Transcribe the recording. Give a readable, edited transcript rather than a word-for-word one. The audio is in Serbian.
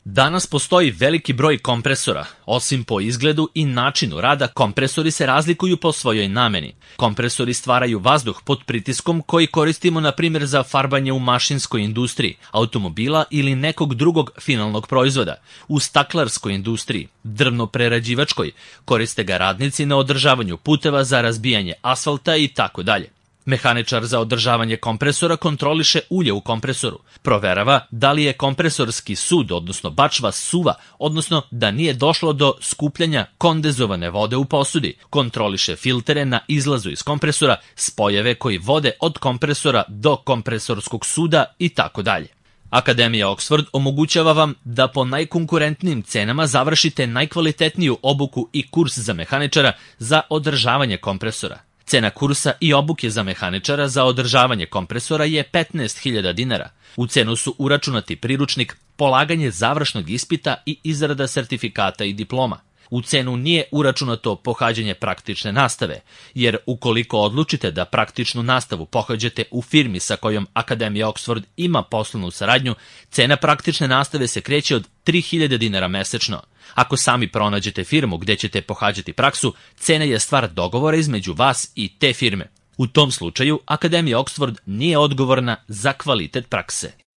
Danas postoji veliki broj kompresora. Osim po izgledu i načinu rada, kompresori se razlikuju po svojoj nameni. Kompresori stvaraju vazduh pod pritiskom koji koristimo na primjer za farbanje u mašinskoj industriji, automobila ili nekog drugog finalnog proizvoda. U staklarskoj industriji, drvno-prerađivačkoj, koriste ga radnici na održavanju puteva za razbijanje asfalta i tako dalje. Mehaničar za održavanje kompresora kontroliše ulje u kompresoru, proverava da li je kompresorski sud, odnosno bačva suva, odnosno da nije došlo do skupljanja kondenzovane vode u posudi, kontroliše filtere na izlazu iz kompresora, spojeve koji vode od kompresora do kompresorskog suda i tako dalje. Akademija Oxford omogućava vam da po najkonkurentnijim cenama završite najkvalitetniju obuku i kurs za mehaničara za održavanje kompresora. Cena kursa i obuke za mehaničara za održavanje kompresora je 15.000 dinara. U cenu su uračunati priručnik, polaganje završnog ispita i izrada sertifikata i diploma. U cenu nije uračunato pohađanje praktične nastave, jer ukoliko odlučite da praktičnu nastavu pohađate u firmi sa kojom Akademija Oxford ima poslovnu saradnju, cena praktične nastave se kreće od 3.000 dinara mesečno. Ako sami pronađete firmu gde ćete pohađati praksu, cena je stvar dogovora između vas i te firme. U tom slučaju, Akademija Oxford nije odgovorna za kvalitet prakse.